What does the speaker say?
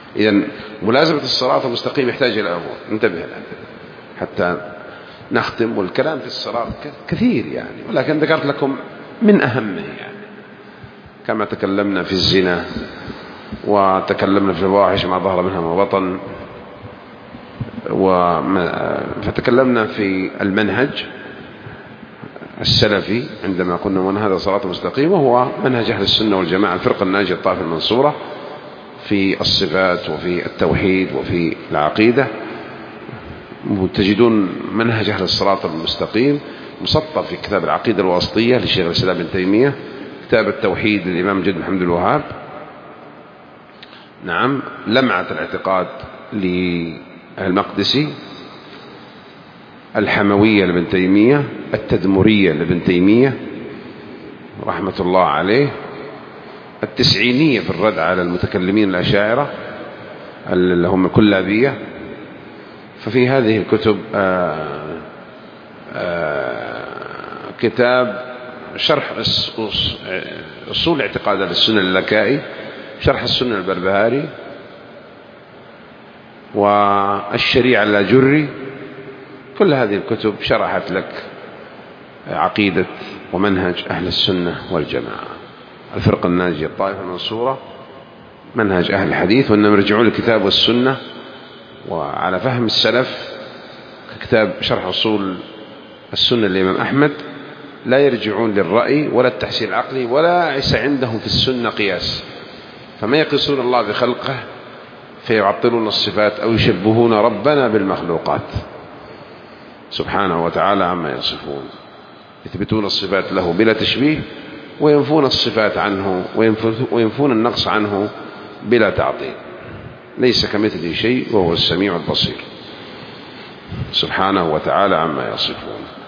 إذن ملازمة الصراط المستقيم يحتاج إلى أمور انتبه لها حتى نختم. والكلام في الصراط كثير يعني، ولكن ذكرت لكم من أهمه يعني، كما تكلمنا في الزنا وتكلمنا في الفواحش ما ظهر منها ما بطن، فتكلمنا في المنهج السلفي عندما قلنا من هذا صراط مستقيم، وهو منهج أهل السنة والجماعة الفرقة الناجية الطائفة المنصورة في الصفات وفي التوحيد وفي العقيدة. تجدون منهج أهل الصراط المستقيم مسطر في كتاب العقيدة الواسطية للشيخ الإسلام ابن تيمية، كتاب التوحيد للإمام جد محمد الوهاب، نعم، لمعة الاعتقاد للمقدسي، الحموية لابن تيمية، التدمرية لابن تيمية رحمة الله عليه، التسعينية في الرد على المتكلمين الأشاعرة اللي هم كلابية. ففي هذه الكتب كتاب شرح أصول اعتقاد السنة اللكائي، شرح السنة البربهاري، والشريعة اللاجري. كل هذه الكتب شرحت لك عقيدة ومنهج أهل السنة والجماعة الفرقة الناجية الطائفة المنصورة، منهج أهل الحديث. وأنهم يرجعون للكتاب والسنة وعلى فهم السلف، كتاب شرح أصول السنة للإمام أحمد، لا يرجعون للرأي ولا التحسين العقلي، ولا ليس عندهم في السنة قياس، فما يقيسون الله بخلقه فيعطلون الصفات أو يشبهون ربنا بالمخلوقات سبحانه وتعالى عما يصفون، يثبتون الصفات له بلا تشبيه وينفون الصفات عنه وينفون النقص عنه بلا تعطيل. ليس كمثله شيء وهو السميع البصير سبحانه وتعالى عما يصفون.